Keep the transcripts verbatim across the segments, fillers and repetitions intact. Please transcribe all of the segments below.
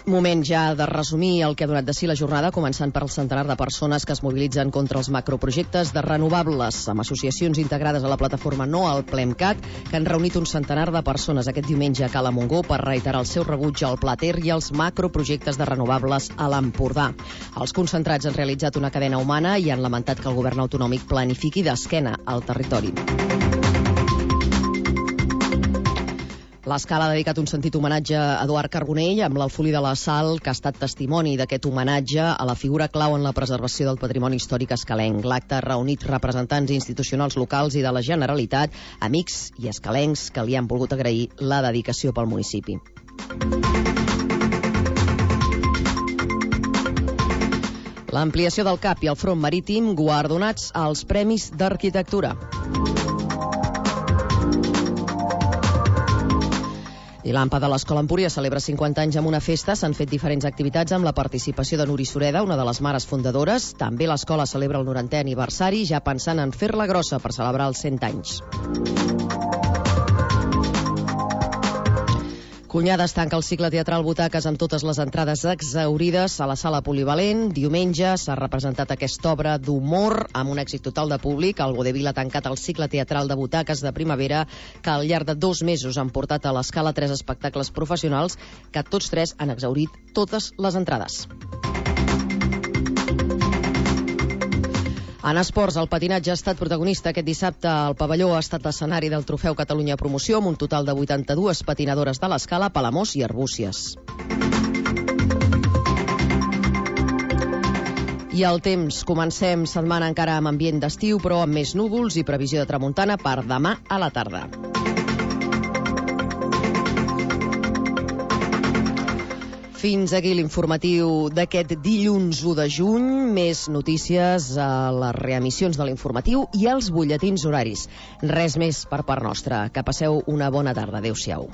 Moment ja de resumir el que ha donat de si la jornada, començant per el centenar de persones que es mobilitzen contra els macroprojectes de renovables, amb associacions integrades a la plataforma No al PLEMCAT, que han reunit un centenar de persones aquest diumenge a Cala Montgó per reiterar el seu rebuig al Pla Ter i als macroprojectes de renovables a l'Empordà. Els concentrats han realitzat una cadena humana i han lamentat que el govern autonòmic planifiqui d'esquena al territori. L'Escala ha dedicat un sentit homenatge a Eduard Carbonell amb l'Alfolí de la Sal, que ha estat testimoni d'aquest homenatge a la figura clau en la preservació del patrimoni històric escalenc. L'acte ha reunit representants institucionals locals i de la Generalitat, amics i escalencs que li han volgut agrair la dedicació pel municipi. L'ampliació del C A P i el front marítim guardonats als Premis d'Arquitectura. I l'Ampa de l'Escola Empúria celebra cinquanta anys amb una festa. S'han fet diferents activitats amb la participació de Nuri Sureda, una de les mares fundadores. També l'escola celebra el norantè aniversari, ja pensant en fer-la grossa per celebrar els cent anys. Cunyades tanca el cicle teatral Butaques amb totes les entrades exhaurides a la sala polivalent. Diumenge s'ha representat aquesta obra d'humor amb un èxit total de públic. El Vodevil ha tancat el cicle teatral de Butaques de primavera, que al llarg de dos mesos han portat a l'Escala tres espectacles professionals, que tots tres han exhaurit totes les entrades. En esports, el patinatge ha estat protagonista aquest dissabte. El pavelló ha estat l'escenari del Trofeu Catalunya Promoció, amb un total de vuitanta-dues patinadores de l'Escala, Palamós i Arbúcies. I el temps. Comencem setmana encara amb ambient d'estiu, però amb més núvols i previsió de tramuntana per demà a la tarda. Fins aquí l'informatiu d'aquest dilluns u de juny. Més notícies a les reemissions de l'informatiu i als butlletins horaris. Res més per part nostra. Que passeu una bona tarda. Adéu-siau.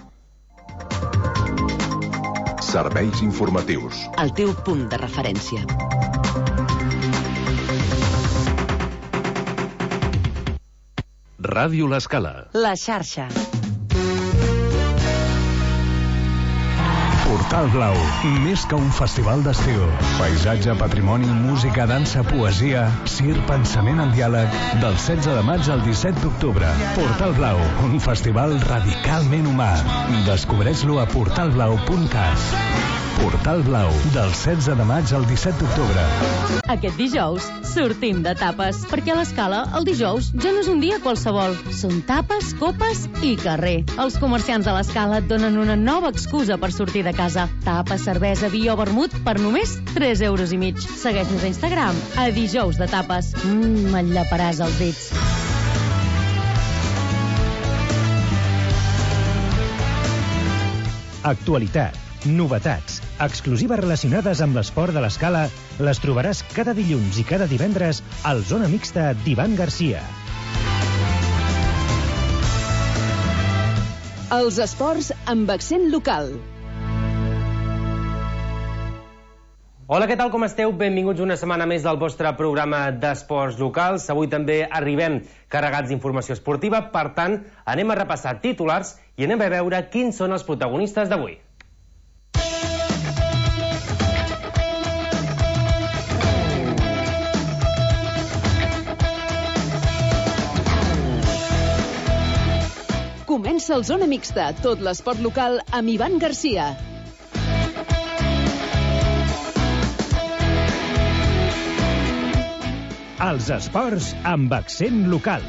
Serveis informatius. El teu punt de referència. Ràdio L'Escala. La xarxa. Portal Blau, més que un festival d'estiu. Paisatge, patrimoni, música, dansa, poesia, cir, pensament en diàleg, del setze de maig al disset d'octubre. Portal Blau, un festival radicalment humà. Descobreix-lo a portal blau punt cat. Portal Blau, del setze de maig al disset d'octubre. Aquest dijous sortim de tapes, perquè a l'Escala el dijous ja no és un dia qualsevol. Són tapes, copes i carrer. Els comerciants de l'Escala et donen una nova excusa per sortir de casa. Tapes, cervesa, vi o vermut per només tres euros i mig. Segueix-nos a Instagram a dijous de tapes. Mmm, m'enllaparàs els dits. Actualitat, novetats, exclusives relacionades amb l'esport de l'Escala les trobaràs cada dilluns i cada divendres al Zona Mixta d'Ivan Garcia. Els esports amb accent local. Hola, què tal, com esteu? Benvinguts una setmana més del vostre programa d'esports locals. Avui també arribem carregats d'informació esportiva, per tant, anem a repassar titulars i anem a veure quins són els protagonistes d'avui. Comença el Zona Mixta, tot l'esport local amb Ivan Garcia. Els esports amb accent local.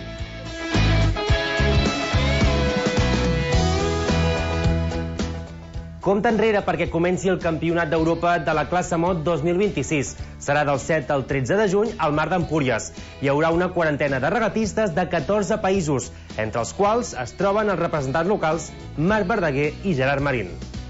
Compte enrere perquè comenci el Campionat d'Europa de la classe Mod dos mil vint-i-sis. Serà del set al tretze de juny al Mar d'Empúries. Hi haurà una quarantena de regatistes de catorze països, entre els quals es troben els representants locals Marc Verdaguer i Gerard Marín.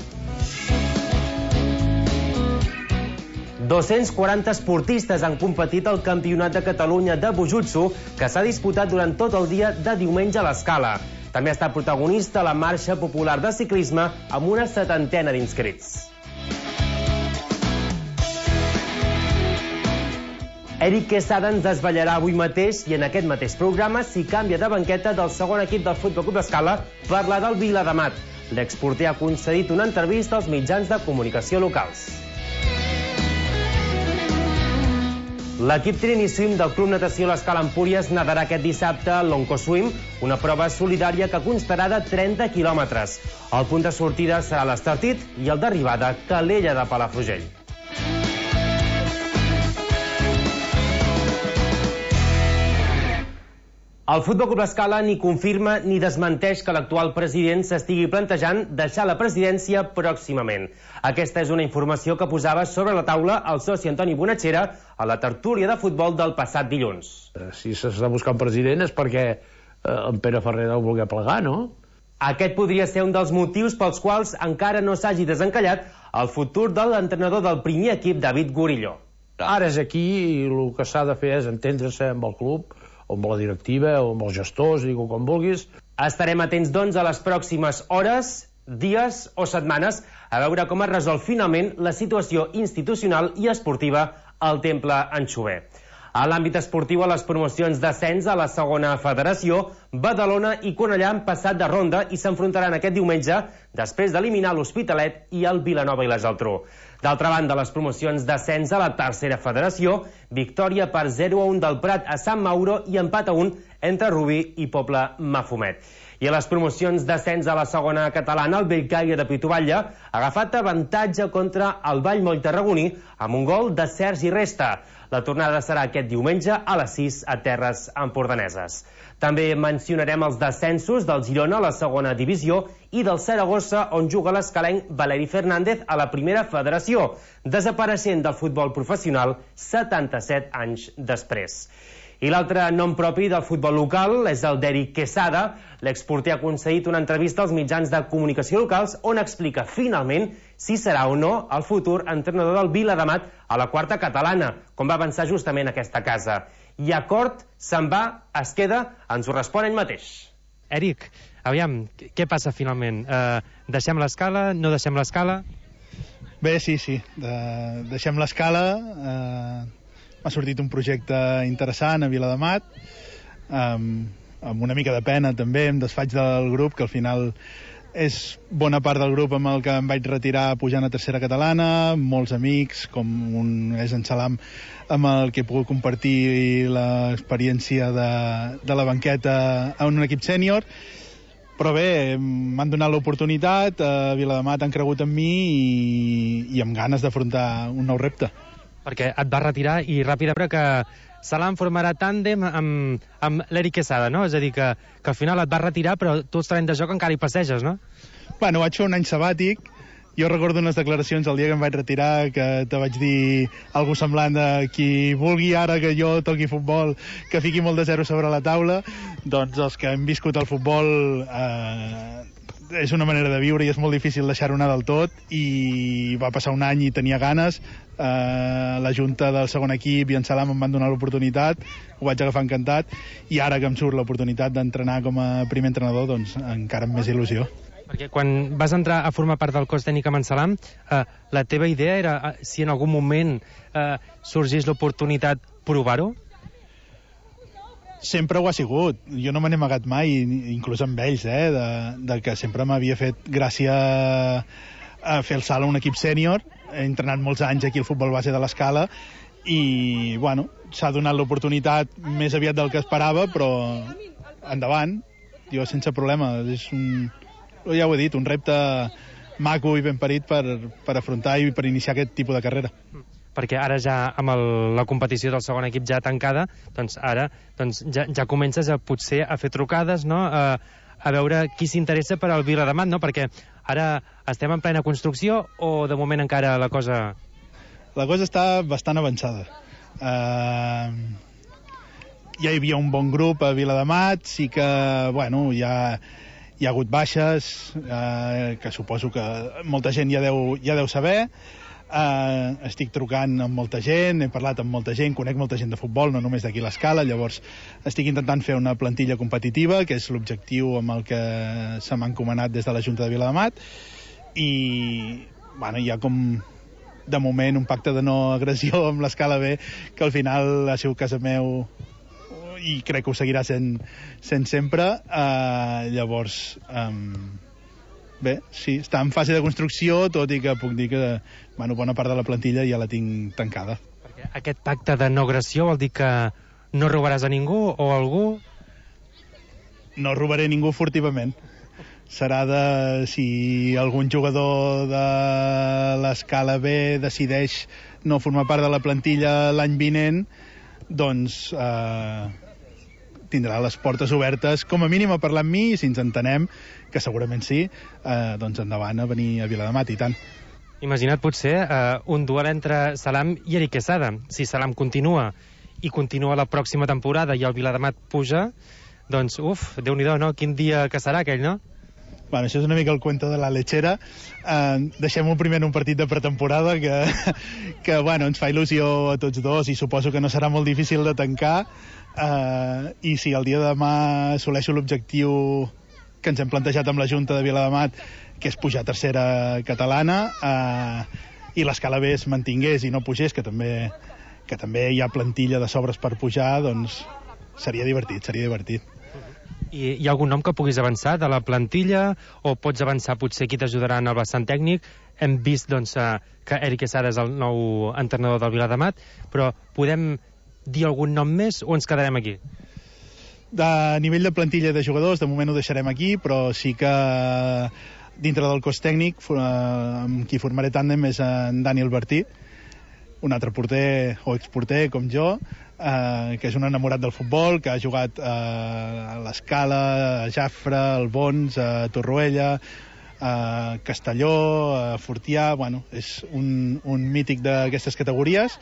dos-cents quaranta esportistes han competit al Campionat de Catalunya de Bujutsu, que s'ha disputat durant tot el dia de diumenge a l'Escala. També ha estat protagonista la marxa popular de ciclisme amb una setantena d'inscrits. Eric Quesada ens desvetllarà avui mateix i en aquest mateix programa s'hi canvia de banqueta del segon equip del Futbol Club Escala per la del Viladamat. l'exporter ha concedit una entrevista als mitjans de comunicació locals. L'equip Trini Swim del Club Natació L'Escala Empúries nadarà aquest dissabte l'Oncoswim, una prova solidària que constarà de trenta quilòmetres. El punt de sortida serà l'Estartit i el d'arribada Calella de Palafrugell. El Futbol Club L'Escala ni confirma ni desmenteix que l'actual president s'estigui plantejant deixar la presidència pròximament. Aquesta és una informació que posava sobre la taula el soci Antoni Bonatxera a la tertúlia de futbol del passat dilluns. Si s'està buscant president és perquè eh, en Pere Ferrer deu voler plegar, no? Aquest podria ser un dels motius pels quals encara no s'hagi desencallat el futur de l'entrenador del primer equip, David Gurillo. Ara és aquí i el que s'ha de fer és entendre-se amb el club, o amb la directiva, o amb els gestors, digue-ho com vulguis. Estarem atents, doncs, a les pròximes hores, dies o setmanes a veure com es resol finalment la situació institucional i esportiva al Temple Anxover. A l'àmbit esportiu, a les promocions d'ascens a la segona federació, Badalona i Cornellà han passat de ronda i s'enfrontaran aquest diumenge després d'eliminar l'Hospitalet i el Vilanova i la Geltrú. D'altra banda, les promocions d'ascens a la tercera federació, victòria per zero a un del Prat a Sant Mauro i empat a un entre Rubí i Poble Mafumet. I a les promocions d'ascens a la segona catalana, el Bellcaire de Pituballa ha agafat avantatge contra el Vallmoll tarragoní amb un gol de Sergi Resta. La tornada serà aquest diumenge a les sis a Terres Empordaneses. També mencionarem els descensos del Girona a la segona divisió i del Saragossa, on juga l'escalenc Valeri Fernández a la primera federació, desapareixent del futbol professional setanta-set anys després. I l'altre nom propi del futbol local és el d'Eric Quesada. L'exporter ha concedit una entrevista als mitjans de comunicació locals on explica finalment si serà o no el futur entrenador del Viladamat a la quarta catalana, com va avançar justament aquesta casa. I acord, se'n va, es queda, ens ho respon ell mateix. Eric, aviam, què passa finalment? Uh, deixem l'escala, no deixem l'escala? Bé, sí, sí, de, deixem l'escala. Eh... M'ha sortit un projecte interessant a Viladamat, um, amb una mica de pena també, em desfaig del grup, que al final és bona part del grup amb el que em vaig retirar pujant a tercera catalana, molts amics, com un és en Salam, amb el que he pogut compartir l'experiència de, de la banqueta en un equip sènior, però bé, m'han donat l'oportunitat, a Viladamat han cregut en mi i, i amb ganes d'afrontar un nou repte. Perquè et vas retirar i ràpida, però que Salam formarà tàndem amb, amb l'Eric Quesada, no? És a dir, que, que al final et vas retirar, però tu els terrenys de joc encara hi passeges, no? Bueno, vaig fer un any sabàtic. Jo recordo unes declaracions el dia que em vaig retirar, que te vaig dir algo semblant de qui vulgui ara que jo toqui futbol, que fiqui molt de zero sobre la taula. Doncs els que hem viscut el futbol... Eh, és una manera de viure i és molt difícil deixar-ho anar del tot, i va passar un any i tenia ganes. Eh, la junta del segon equip i en Salam em van donar l'oportunitat, ho vaig agafar encantat, i ara que em surt l'oportunitat d'entrenar com a primer entrenador, doncs encara amb més il·lusió. Perquè quan vas entrar a formar part del cos tècnic amb en Salam, eh, la teva idea era, eh, si en algun moment eh, sorgís l'oportunitat, provar-ho? Sempre ho ha sigut. Jo no me n'he amagat mai, inclús amb ells, eh, de, de que sempre m'havia fet gràcia a fer el salt a un equip sènior. He entrenat molts anys aquí al futbol base de l'Escala i, bueno, s'ha donat l'oportunitat més aviat del que esperava, però endavant, jo sense problema. És un, ja ho he dit, un repte maco i ben parit per, per afrontar i per iniciar aquest tipus de carrera. Perquè ara ja amb el, la competició del segon equip ja tancada, doncs ara doncs ja, ja comences a potser a fer trucades, no? a, a veure qui s'interessa per al Viladamat, no? Perquè ara estem en plena construcció o de moment encara la cosa... La cosa està bastant avançada. Uh, ja hi havia un bon grup a Viladamat, sí que, bueno, ja hi ha hagut baixes, uh, que suposo que molta gent ja deu, ja deu saber. Uh, estic trucant amb molta gent, he parlat amb molta gent, conec molta gent de futbol, no només d'aquí a l'Escala, llavors estic intentant fer una plantilla competitiva, que és l'objectiu amb el que se m'ha encomanat des de la Junta de Viladamat, i bueno, hi ha com de moment un pacte de no agressió amb l'Escala B, que al final ha sigut casa meu i crec que ho seguirà sent, sent sempre. Uh, llavors um, bé, sí, està en fase de construcció, tot i que puc dir que bueno, bona part de la plantilla ja la tinc tancada. Perquè aquest pacte de no agressió vol dir que no robaràs a ningú o a algú? No robaré ningú furtivament. Serà de... si algun jugador de l'escala B decideix no formar part de la plantilla l'any vinent, doncs eh, tindrà les portes obertes, com a mínim a parlar amb mi, i si ens entenem, que segurament sí, eh, doncs endavant a venir a Viladamat, i tant. Imagina't potser eh, un duel entre Salam i Eric Quesada. Si Salam continua i continua la pròxima temporada i el Viladamat puja, doncs, uf, Déu-n'hi-do, no? Quin dia que serà aquell, no? Bueno, això és una mica el cuento de la lechera. Eh, deixem-ho primer en un partit de pretemporada que, que bueno, ens fa il·lusió a tots dos i suposo que no serà molt difícil de tancar. Eh, I si el dia de demà assoleixo l'objectiu que ens hem plantejat amb la Junta de Viladamat, que és pujar a tercera catalana, eh, i l'escala B es mantingués i no pugés, que també, que també hi ha plantilla de sobres per pujar, doncs seria divertit, seria divertit. I hi ha algun nom que puguis avançar de la plantilla, o pots avançar potser qui t'ajudarà en el vessant tècnic? Hem vist doncs, que Eric Quesada és el nou entrenador del Viladamat, però podem dir algun nom més o ens quedarem aquí? De nivell de plantilla de jugadors, de moment ho deixarem aquí, però sí que dintre del cos tècnic, amb qui formaré tàndem és en Dani Albertí, un altre porter o exporter com jo, eh, que és un enamorat del futbol, que ha jugat eh, a l'Escala, a Jafre, al Bons, a Torroella, a Castelló, a Fortià. Bueno, és un, un mític d'aquestes categories,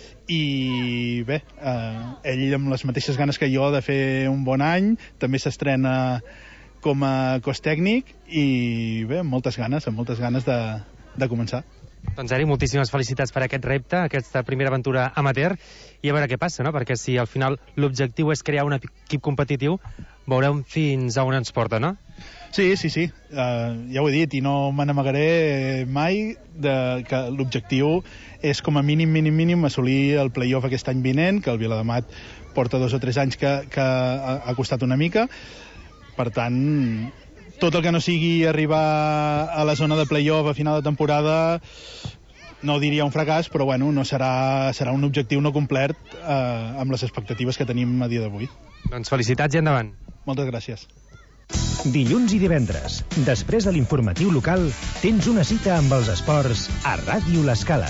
i bé, eh, ell amb les mateixes ganes que jo de fer un bon any, també s'estrena com a cos tècnic, i bé, amb moltes ganes, amb moltes ganes de, de començar. Doncs, Eric, moltíssimes felicitats per aquest repte, aquesta primera aventura amateur, i a veure què passa, no? Perquè si al final l'objectiu és crear un equip competitiu, veurem fins a on ens porta, no? Sí, sí, sí, uh, ja ho he dit, i no me n'amagaré mai de que l'objectiu és com a mínim, mínim, mínim assolir el play-off aquest any vinent, que el Viladamat porta dos o tres anys que, que ha, ha costat una mica. Per tant, tot el que no sigui arribar a la zona de play-off a final de temporada, no diria un fracàs, però bueno, no serà, serà un objectiu no complert eh, amb les expectatives que tenim a dia d'avui. Doncs felicitats i endavant. Moltes gràcies. Dilluns i divendres, després de l'informatiu local, tens una cita amb els esports a Ràdio L'Escala.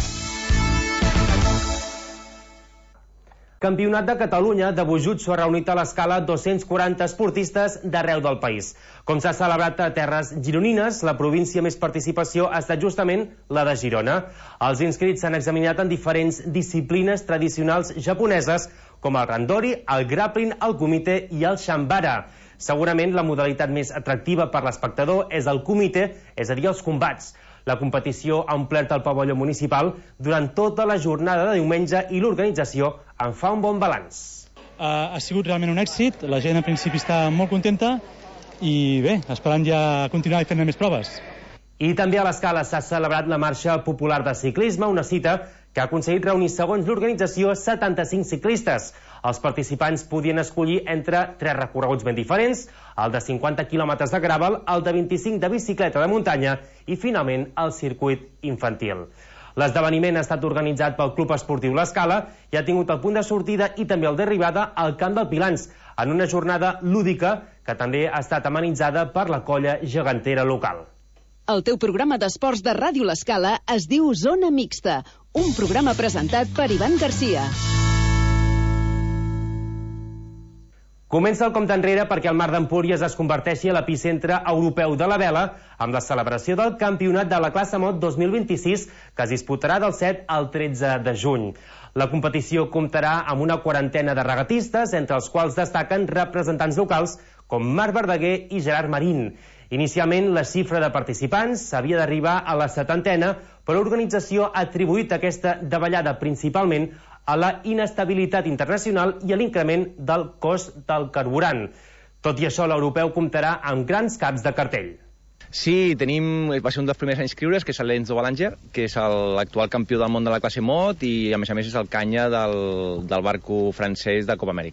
Campionat de Catalunya de Bujutsu ha reunit a l'Escala dos-cents quaranta esportistes d'arreu del país. Com s'ha celebrat a terres gironines, la província amb més participació ha estat justament la de Girona. Els inscrits s'han examinat en diferents disciplines tradicionals japoneses, com el randori, el grappling, el kumite i el shambara. Segurament la modalitat més atractiva per l'espectador és el kumite, és a dir, els combats. La competició ha omplert el pavelló municipal durant tota la jornada de diumenge i l'organització en fa un bon balanç. Uh, ha sigut realment un èxit, la gent al principi està molt contenta i bé, esperant ja continuar fent més proves. I també a l'Escala s'ha celebrat la marxa popular de ciclisme, una cita que ha aconseguit reunir, segons l'organització, setanta-cinc ciclistes. Els participants podien escollir entre tres recorreguts ben diferents, el de cinquanta quilòmetres de gravel, el de vint-i-cinc de bicicleta de muntanya i, finalment, el circuit infantil. L'esdeveniment ha estat organitzat pel Club Esportiu L'Escala i ha tingut el punt de sortida i també el d'arribada al Camp del Pilans, en una jornada lúdica que també ha estat amenitzada per la colla gegantera local. El teu programa d'esports de Ràdio L'Escala es diu Zona Mixta, un programa presentat per Ivan Garcia. Comença el compte enrere perquè el Mar d'Empúries es converteixi a l'epicentre europeu de la vela amb la celebració del Campionat de la classe Mod dos mil vint-i-sis que es disputarà del set al tretze de juny. La competició comptarà amb una quarantena de regatistes, entre els quals destaquen representants locals com Marc Verdaguer i Gerard Marín. Inicialment, la xifra de participants s'havia d'arribar a la setantena, però l'organització ha atribuït aquesta davallada principalment a la inestabilitat internacional i a l'increment del cost del carburant. Tot i això, l'europeu comptarà amb grans caps de cartell. Sí, tenim, va ser un dels primers a inscriure's, que és l'Enzo Balanger, que és l'actual campió del món de la classe Mod i, a més a més, és el canya del, del barco francès de Copa Amèrica.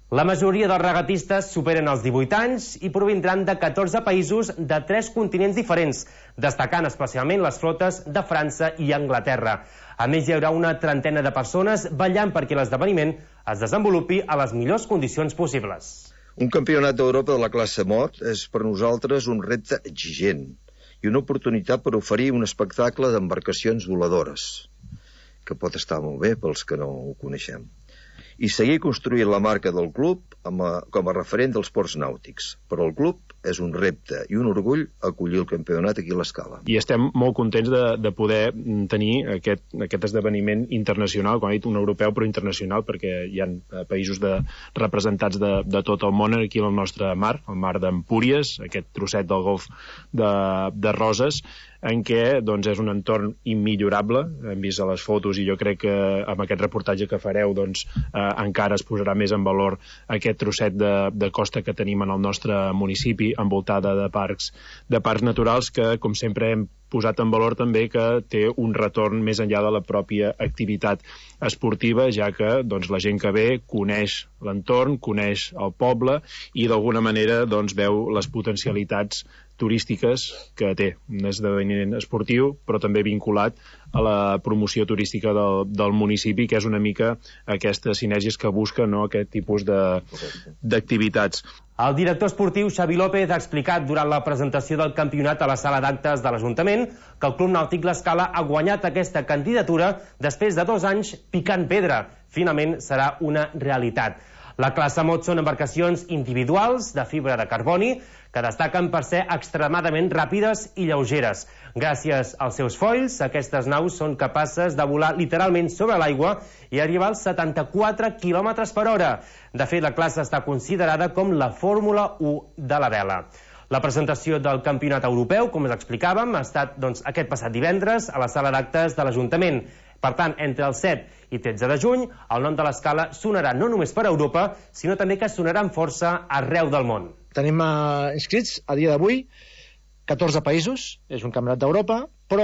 La majoria dels regatistes superen els divuit anys i provindran de catorze països de tres continents diferents, destacant especialment les flotes de França i Anglaterra. A més, hi haurà una trentena de persones ballant perquè l'esdeveniment es desenvolupi a les millors condicions possibles. Un campionat d'Europa de la classe Mod és per nosaltres un repte exigent i una oportunitat per oferir un espectacle d'embarcacions voladores, que pot estar molt bé pels que no ho coneixem, i seguir construint la marca del club com a, com a referent dels ports nàutics. Per al club és un repte i un orgull acollir el campionat aquí a l'Escala. I estem molt contents de, de poder tenir aquest, aquest esdeveniment internacional, quan he dit un europeu però internacional, perquè hi ha països de, representats de, de tot el món aquí al nostre mar, el mar d'Empúries, aquest trosset del golf de, de Roses, en què doncs, és un entorn immillorable. Hem vist a les fotos i jo crec que amb aquest reportatge que fareu doncs, eh, encara es posarà més en valor aquest trosset de, de costa que tenim en el nostre municipi, envoltada de parcs, de parcs naturals que, com sempre, hem posat en valor també que té un retorn més enllà de la pròpia activitat esportiva, ja que doncs, la gent que ve coneix l'entorn, coneix el poble i d'alguna manera doncs, veu les potencialitats turístiques que té. Un esdeveniment esportiu, però també vinculat a la promoció turística del, del municipi, que és una mica aquestes sinergies que busca, no?, aquest tipus d'activitats. El director esportiu Xavi López ha explicat durant la presentació del campionat a la sala d'actes de l'Ajuntament que el Club Nàutic l'Escala ha guanyat aquesta candidatura després de dos anys picant pedra. Finalment serà una realitat. La classe Mod són embarcacions individuals de fibra de carboni que destaquen per ser extremadament ràpides i lleugeres. Gràcies als seus foils, aquestes naus són capaces de volar literalment sobre l'aigua i arribar als setanta-quatre quilòmetres per hora. De fet, la classe està considerada com la Fórmula u de la vela. La presentació del campionat europeu, com us explicàvem, ha estat doncs, aquest passat divendres a la sala d'actes de l'Ajuntament. Per tant, entre el set i tretze de juny, el nom de l'Escala sonarà no només per Europa, sinó també que sonarà amb força arreu del món. Tenim uh, inscrits a dia d'avui catorze països, és un campionat d'Europa, però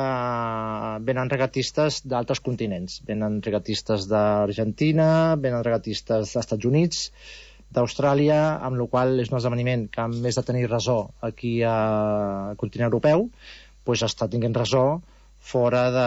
eh, venen regatistes d'altres continents. Venen regatistes d'Argentina, venen regatistes dels Estats Units, d'Austràlia, amb la qual és un esdeveniment que, a més de tenir ressò aquí al continent europeu, doncs està tinguent ressò fora de,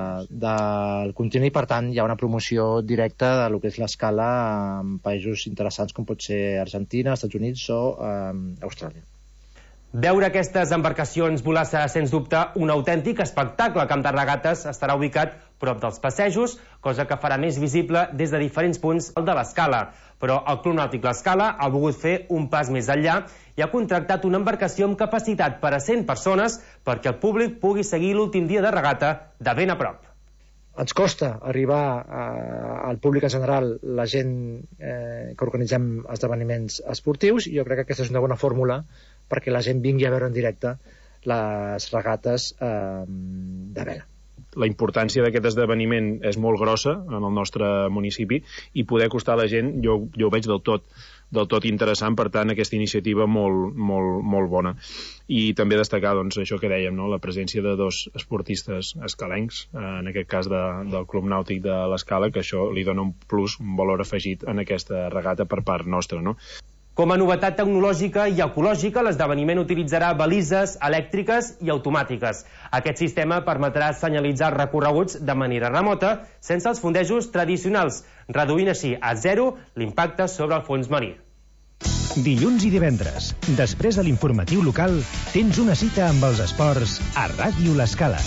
del continent i, per tant, hi ha una promoció directa de lo que és l'Escala en països interessants com pot ser Argentina, Estats Units o eh, Austràlia. Veure aquestes embarcacions volar serà, sens dubte, un autèntic espectacle. El camp de regates estarà ubicat prop dels passejos, cosa que farà més visible des de diferents punts de l'Escala. Però el Club Nàutic l'Escala ha volgut fer un pas més enllà i ha contractat una embarcació amb capacitat per a cent persones perquè el públic pugui seguir l'últim dia de regata de ben a prop. Ens costa arribar eh, al públic en general, la gent eh, que organitzem esdeveniments esportius, i jo crec que aquesta és una bona fórmula perquè la gent vingui a veure en directe les regates eh, de vela. La importància d'aquest esdeveniment és molt grossa en el nostre municipi i poder acostar a la gent jo, jo ho veig del tot, del tot interessant, per tant aquesta iniciativa molt, molt, molt bona. I també destacar doncs, això que dèiem, no? La presència de dos esportistes escalencs, en aquest cas de, del Club Nàutic de l'Escala, que això li dona un plus, un valor afegit en aquesta regata per part nostra, no? Com a novetat tecnològica i ecològica, l'esdeveniment utilitzarà balises elèctriques i automàtiques. Aquest sistema permetrà senyalitzar els recorreguts de manera remota, sense els fondejos tradicionals, reduint així a zero l'impacte sobre el fons marí. Dilluns i divendres, després de l'informatiu local, tens una cita amb els esports a Ràdio l'Escala.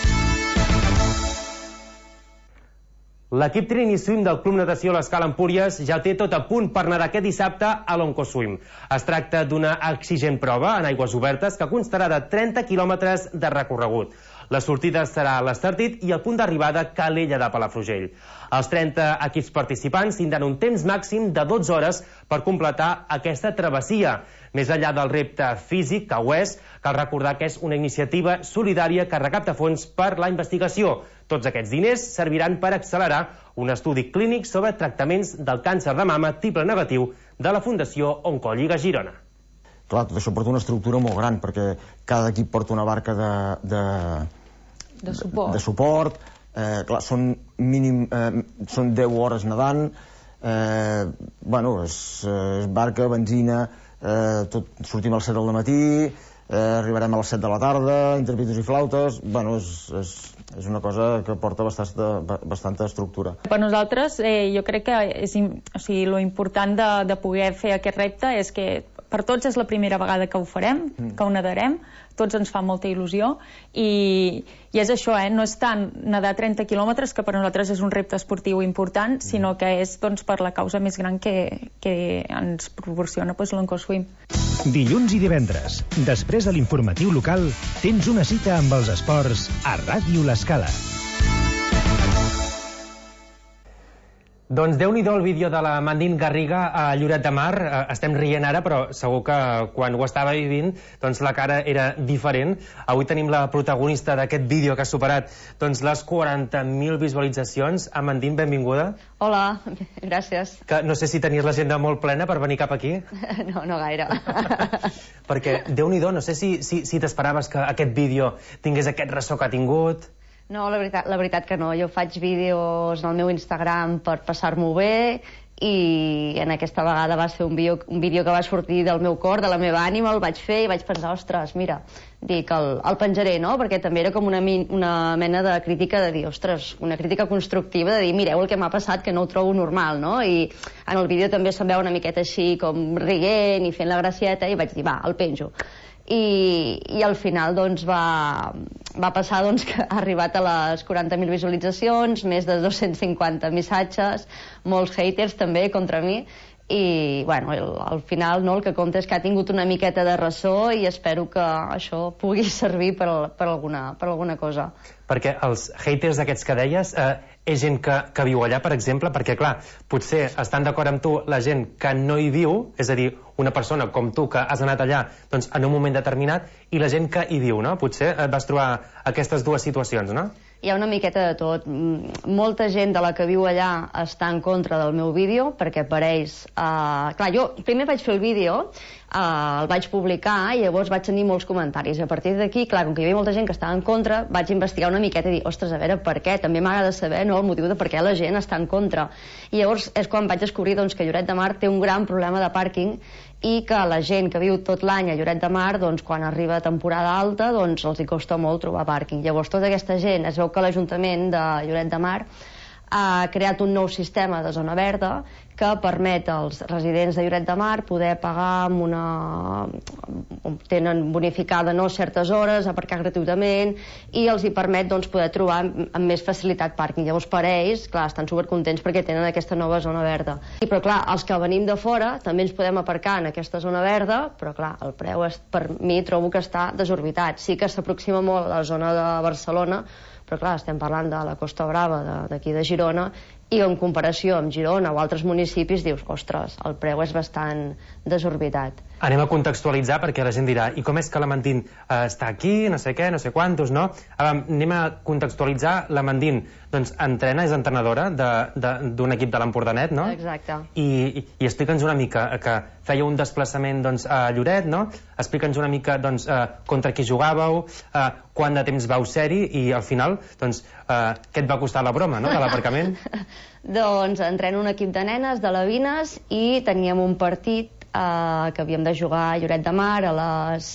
L'equip Trini Swim del Club Natació l'Escala Empúries ja té tot a punt per nedar aquest dissabte a l'Oncoswim. Es tracta d'una exigent prova en aigües obertes que constarà de trenta quilòmetres de recorregut. La sortida serà a l'Estartit i el punt d'arribada Calella de Palafrugell. Els trenta equips participants tindran un temps màxim de dotze hores per completar aquesta travessia. Més enllà del repte físic que ho és, cal recordar que és una iniciativa solidària que recapta fons per la investigació. Tots aquests diners serviran per accelerar un estudi clínic sobre tractaments del càncer de mama triple negatiu de la Fundació Oncolliga Girona. Clar, tot això porta una estructura molt gran, perquè cada equip porta una barca de, de, de suport. De suport. Eh, clar, són, mínim, eh, són deu hores nedant, eh, bueno, es, es barca, benzina, eh, tot, sortim a les set del matí, eh, arribarem a les set de la tarda, interpitos i flautes, bueno, és, és, és una cosa que porta bastanta, bastanta estructura. Per nosaltres, eh, jo crec que és, o sigui, lo important de, de poder fer aquest repte és que per tots és la primera vegada que ho farem, mm. que ho nadarem, tots ens fa molta il·lusió i, i és això, eh? No és tant nedar trenta quilòmetres, que per nosaltres és un repte esportiu important, mm. sinó que és doncs, per la causa més gran que, que ens proporciona doncs, l'Encoswim. Dilluns i divendres, després de l'informatiu local, tens una cita amb els esports a Ràdio L'Escala. Doncs Déu-n'hi-do el vídeo de la Mandín Garriga a Lloret de Mar. Estem rient ara, però segur que quan ho estava vivint doncs la cara era diferent. Avui tenim la protagonista d'aquest vídeo que ha superat doncs, les quaranta mil visualitzacions. Amandín, benvinguda. Hola, gràcies. Que no sé si tenies l'agenda molt plena per venir cap aquí. No, no gaire. Perquè Déu-n'hi-do, no sé si, si, si t'esperaves que aquest vídeo tingués aquest ressò que ha tingut. No, la veritat, la veritat que no. Jo faig vídeos al meu Instagram per passar-m'ho bé i en aquesta vegada va ser un vídeo, un vídeo que va sortir del meu cor, de la meva ànima, el vaig fer i vaig pensar, ostres, mira, dic, el, el penjaré, no? Perquè també era com una, una mena de crítica de dir, ostres, una crítica constructiva de dir, mireu el que m'ha passat, que no ho trobo normal, no? I en el vídeo també se'm veu una miqueta així com rient i fent la gracieta i vaig dir, va, el penjo. I, i al final doncs, va, va passar doncs, que ha arribat a les quaranta mil visualitzacions, més de dos-cents cinquanta missatges, molts haters també contra mi, i bueno, el, al final no, el que compta és que ha tingut una miqueta de ressò i espero que això pugui servir per, per, alguna, per alguna cosa. Perquè els haters aquests que deies, eh, és gent que, que viu allà, per exemple, perquè clar, potser estan d'acord amb tu la gent que no hi viu, és a dir, una persona com tu que has anat allà doncs, en un moment determinat, i la gent que hi viu, no? Potser et vas trobar aquestes dues situacions, no? Hi ha una miqueta de tot. Molta gent de la que viu allà està en contra del meu vídeo, perquè per ells... Uh, clar, jo primer vaig fer el vídeo, uh, el vaig publicar i llavors vaig tenir molts comentaris. I a partir d'aquí, clar, com que hi havia molta gent que estava en contra, vaig investigar una miqueta i dir, ostres, a veure, per què? També m'agrada saber, no?, el motiu de per què la gent està en contra. I llavors és quan vaig descobrir doncs, que Lloret de Mar té un gran problema de pàrquing i que la gent que viu tot l'any a Lloret de Mar, doncs, quan arriba temporada alta, doncs, els hi costa molt trobar pàrquing. Llavors, tota aquesta gent, es veu que l'Ajuntament de Lloret de Mar ha creat un nou sistema de zona verda que permet als residents de Lloret de Mar poder pagar amb una... tenen bonificada no, certes hores, aparcar gratuïtament, i els hi permet doncs, poder trobar amb més facilitat pàrquing. Llavors, per ells, clar, estan supercontents perquè tenen aquesta nova zona verda. I, però, clar, els que venim de fora també ens podem aparcar en aquesta zona verda, però, clar, el preu, és, per mi, trobo que està desorbitat. Sí que s'aproxima molt a la zona de Barcelona, però clar, estem parlant de la Costa Brava, d'aquí de, de Girona, i en comparació amb Girona o altres municipis dius, ostres, el preu és bastant desorbitat. Anem a contextualitzar perquè la gent dirà, i com és que la Mandín eh, està aquí, no sé què, no sé quantos, no? Anem a contextualitzar. La Mandín doncs, entrena, és entrenadora d'un equip de l'Empordanet, no? Exacte. I, i, i explica'ns una mica que feia un desplaçament doncs, a Lloret, no? Explica'ns una mica doncs, eh, contra qui jugàveu, eh, quant de temps vau ser-hi i al final, doncs, eh, què et va costar la broma, no?, de l'aparcament? Doncs entreno un equip de nenes, de Lavines, i teníem un partit eh, que havíem de jugar a Lloret de Mar a les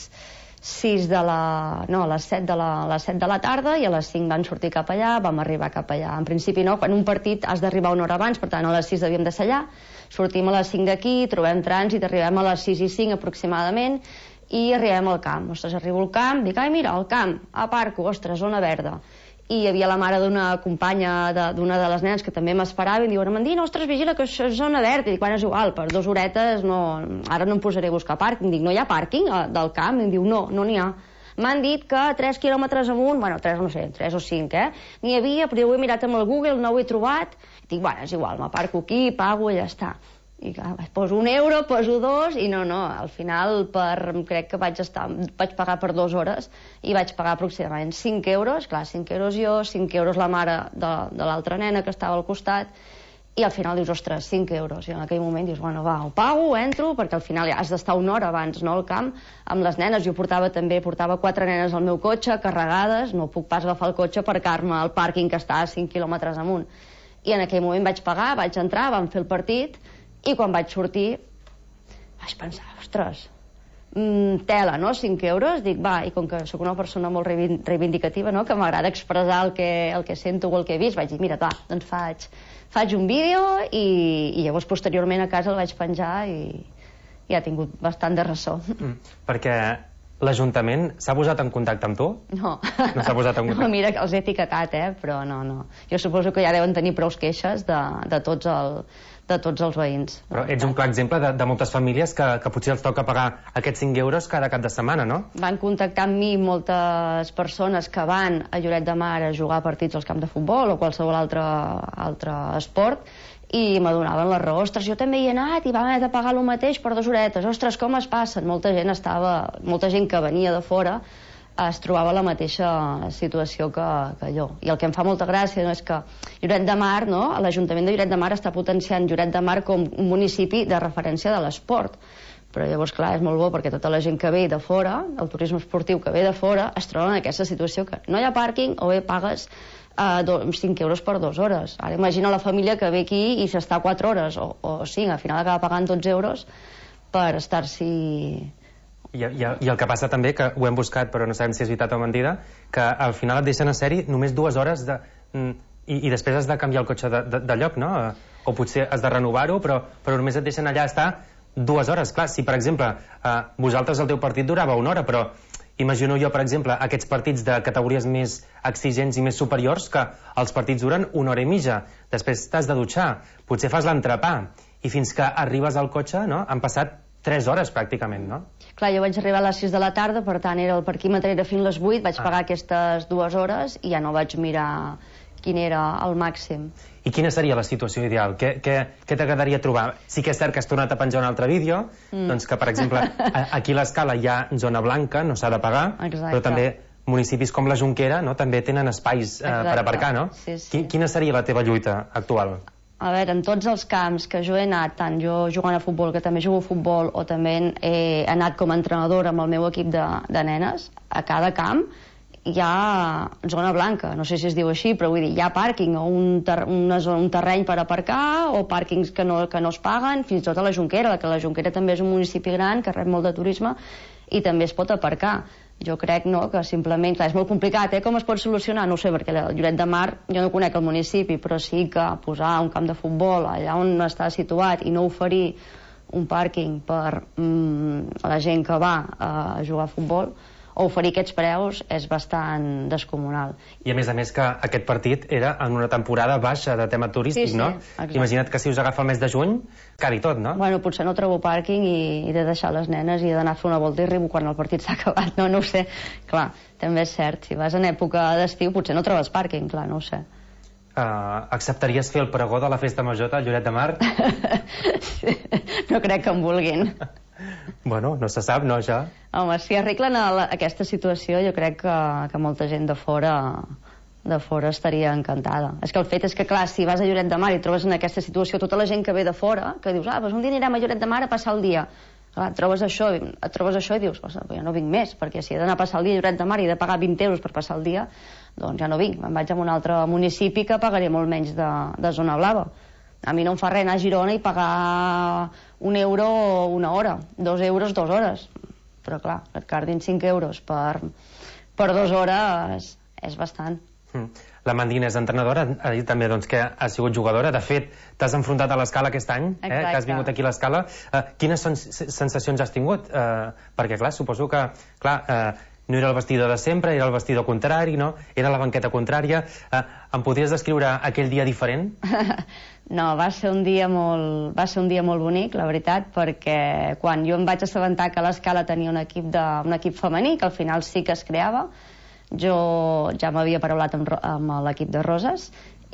sis de la... no, a les set de la, a les set de la tarda, i a les cinc van sortir cap allà, vam arribar cap allà. En principi no, quan un partit has d'arribar una hora abans, per tant a les sis havíem de ser allà, sortim a les cinc d'aquí, trobem trànsit, arribem a les sis i cinc aproximadament, i arribem al camp. Ostres, arribo al camp, dic, ai, mira, al camp, aparco, ostres, zona verda. I hi havia la mare d'una companya d'una de, de les nenes que també m'esperava i diu, Amandina, ostres, vigila, que això és zona verda. I dic, bueno, és igual, per dues horetes no, ara no em posaré a buscar pàrquing. Dic, no hi ha pàrquing del camp? I em diu, no, no n'hi ha. M'han dit que tres quilòmetres amunt, bueno, tres no sé, tres o cinc, eh? N'hi havia, però jo ho he mirat amb el Google, no ho he trobat. I dic, bueno, és igual, m'aparco aquí, pago i ja està. I clar, poso un euro, poso dos, i no, no, al final per, crec que vaig estar, vaig pagar per dues hores i vaig pagar aproximadament cinc euros, clar, cinc euros jo, cinc euros la mare de, de l'altra nena que estava al costat, i al final dius, ostres, cinc euros, i en aquell moment dius, bueno, va, ho pago, entro, perquè al final ja has d'estar una hora abans, no, al camp, amb les nenes. Jo portava també, portava quatre nenes al meu cotxe, carregades, no puc pas agafar el cotxe per aparcar-me al pàrquing que està a cinc quilòmetres amunt. i en aquell moment vaig pagar, vaig entrar, vam fer el partit, i quan vaig sortir vaig pensar, ostres, mm, tela, no?, cinc euros, dic, va, i com que sóc una persona molt reivindicativa, no?, que m'agrada expressar el que, el que sento o el que he vist, vaig dir, mira, va, doncs faig, faig un vídeo i, i llavors posteriorment a casa el vaig penjar i, i ha tingut bastant de ressò. Mm, perquè l'Ajuntament s'ha posat en contacte amb tu? No. No s'ha posat en contacte? No, mira, que els he etiquetat, eh, però no, no. Jo suposo que ja deuen tenir prou queixes de, de tots el, de tots els veïns. Però ets un clar exemple de, de moltes famílies que, que potser els toca pagar aquests cinc euros cada cap de setmana, no? Van contactar amb mi moltes persones que van a Lloret de Mar a jugar partits als camps de futbol o qualsevol altre, altre esport i m'adonaven la raó. Ostres, jo també hi he anat i vam haver de pagar el mateix per dues horetes. Ostres, com es passen? Molta gent estava, molta gent que venia de fora es trobava la mateixa situació que, que jo. I el que em fa molta gràcia no, és que Lloret de Mar, no? l'Ajuntament de Lloret de Mar està potenciant Lloret de Mar com un municipi de referència de l'esport. Però llavors, clar, és molt bo perquè tota la gent que ve de fora, el turisme esportiu que ve de fora, es troba en aquesta situació que no hi ha pàrquing o bé pagues uh, cinc euros per dues hores. Ara imagina la família que ve aquí i s'està quatre hores o, o cinc, al final acaba pagant dotze euros per estar-s'hi... I, i, I el que passa també, que ho hem buscat però no sabem si és veritat o mentida, que al final et deixen a ser-hi només dues hores de, i, i després has de canviar el cotxe de, de, de lloc, no? O potser has de renovar-ho, però, però només et deixen allà estar dues hores. Clar, si per exemple eh, vosaltres el teu partit durava una hora, però imagino jo, per exemple, aquests partits de categories més exigents i més superiors, que els partits duren una hora i mitja, després t'has de dutxar, potser fas l'entrepà i fins que arribes al cotxe, no? Han passat tres hores pràcticament, no? Clar, jo vaig arribar a les sis de la tarda, per tant era el parquímetre era fins les vuit, vaig ah. pagar aquestes dues hores i ja no vaig mirar quin era el màxim. I quina seria la situació ideal? Què, què, què t'agradaria trobar? Sí que és cert que has tornat a penjar un altre vídeo, mm. doncs que, per exemple, aquí a l'Escala hi ha zona blanca, no s'ha de pagar, exacte. Però també municipis com la Jonquera, no?, també tenen espais eh, per aparcar, no? Sí, sí. Quina seria la teva lluita actual? A veure, en tots els camps que jo he anat, tant jo jugant a futbol, que també jugo a futbol, o també he anat com a entrenadora amb el meu equip de, de nenes, a cada camp hi ha zona blanca, no sé si es diu així, però vull dir, hi ha pàrquing o un, ter una zona, un terreny per aparcar o pàrquings que no, que no es paguen, fins i tot a la Jonquera, que la Jonquera també és un municipi gran que rep molt de turisme i també es pot aparcar. Jo crec, no, que simplement, clar, és molt complicat, eh, com es pot solucionar? No ho sé, perquè el Lloret de Mar, jo no conec el municipi, però sí que posar un camp de futbol allà on està situat i no oferir un pàrquing per mm, la gent que va a jugar a futbol, o oferir aquests preus és bastant descomunal. I a més a més que aquest partit era en una temporada baixa de tema turístic, sí, sí, no? Exacte. Imagina't que si us agafa el mes de juny, cari tot, no? Bueno, potser no trobo pàrquing i he de deixar les nenes i he d'anar a fer una volta i arribo quan el partit s'ha acabat, no, no ho sé. Clar, també és cert, si vas en època d'estiu potser no trobes pàrquing, clar, no ho sé. Uh, acceptaries fer el pregó de la festa major a Lloret de Mar? Sí, no crec que em vulguin. Bueno, no se sap, no, ja? Home, si arreglen la, aquesta situació, jo crec que, que molta gent de fora, de fora estaria encantada. És que el fet és que, clar, si vas a Lloret de Mar i trobes en aquesta situació tota la gent que ve de fora, que dius, ah, doncs un dia anirem a Lloret de Mar a passar el dia. Clar, et trobes això, et trobes això i dius, ja no vinc més, perquè si he d'anar a passar el dia a Lloret de Mar i he de pagar vint euros per passar el dia, doncs ja no vinc. Me'n vaig a un altre municipi que pagaré molt menys de, de zona blava. A mi no em fa res anar a Girona i pagar un euro una hora, dos euros dues hores. Però clar, que et cardin cinc euros per, per dues hores és bastant. Mm. La Mandina és entrenadora, ha dit també doncs, que ha sigut jugadora. De fet, t'has enfrontat a l'Escala aquest any, eh, que has vingut aquí a l'Escala. Uh, quines sen sensacions has tingut? Uh, perquè, clar, suposo que clar, uh, no era el vestidor de sempre, era el vestidor contrari, no? Era la banqueta contrària. Uh, em podries descriure aquell dia diferent? No, va ser un dia molt, va ser un dia molt bonic, la veritat, perquè quan jo em vaig assabentar que l'Escala tenia un equip, de, un equip femení, que al final sí que es creava, jo ja m'havia paraulat amb, amb l'equip de Roses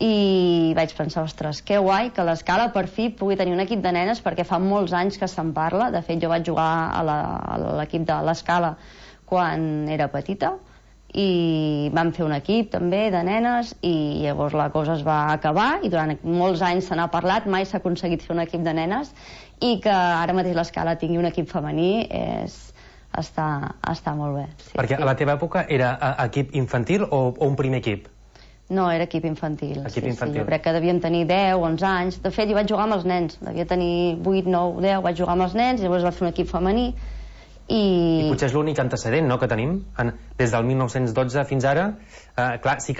i vaig pensar, ostres, que guai que l'Escala per fi pugui tenir un equip de nenes, perquè fa molts anys que se'n parla. De fet, jo vaig jugar a l'equip de l'Escala quan era petita i vam fer un equip també de nenes i llavors la cosa es va acabar i durant molts anys se n'ha parlat, mai s'ha aconseguit fer un equip de nenes i que ara mateix l'Escala tingui un equip femení és, està, està molt bé. Sí, perquè sí. A la teva època era equip infantil o, o un primer equip? No, era equip infantil. Equip sí, infantil. Sí, jo crec que devíem tenir deu, onze anys. De fet, jo vaig jugar amb els nens. Devia tenir vuit, nou, deu, vaig jugar amb els nens, llavors va fer un equip femení. I... I potser és l'únic antecedent, no?, que tenim en, des del mil nou-cents dotze fins ara. Eh, clar, sí que